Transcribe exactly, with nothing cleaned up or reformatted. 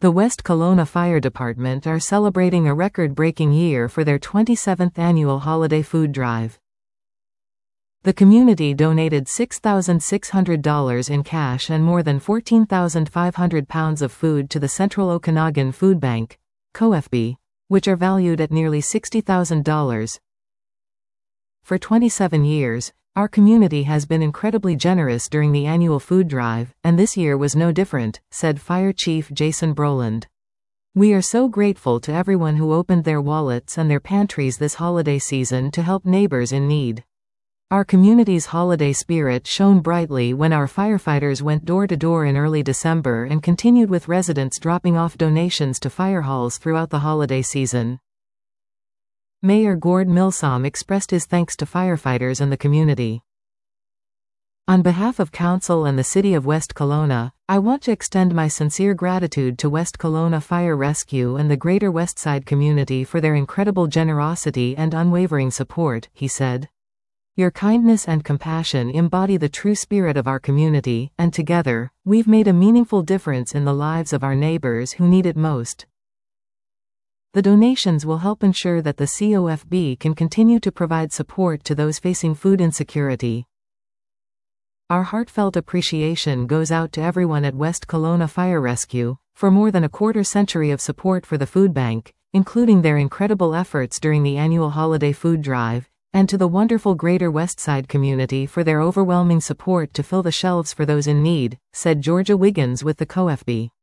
The West Kelowna Fire Department are celebrating a record-breaking year for their twenty-seventh annual holiday food drive. The community donated six thousand six hundred dollars in cash and more than fourteen thousand five hundred pounds of food to the Central Okanagan Food Bank, C O F B, which are valued at nearly sixty thousand dollars. For twenty-seven years, our community has been incredibly generous during the annual food drive, and this year was no different, said Fire Chief Jason Broland. We are so grateful to everyone who opened their wallets and their pantries this holiday season to help neighbors in need. Our community's holiday spirit shone brightly when our firefighters went door to door in early December and continued with residents dropping off donations to fire halls throughout the holiday season. Mayor Gord Milsom expressed his thanks to firefighters and the community. On behalf of Council and the City of West Kelowna, I want to extend my sincere gratitude to West Kelowna Fire Rescue and the Greater Westside community for their incredible generosity and unwavering support, he said. Your kindness and compassion embody the true spirit of our community, and together, we've made a meaningful difference in the lives of our neighbors who need it most. The donations will help ensure that the C O F B can continue to provide support to those facing food insecurity. Our heartfelt appreciation goes out to everyone at West Kelowna Fire Rescue, for more than a quarter century of support for the food bank, including their incredible efforts during the annual holiday food drive, and to the wonderful Greater Westside community for their overwhelming support to fill the shelves for those in need, said Georgia Wiggins with the C O F B.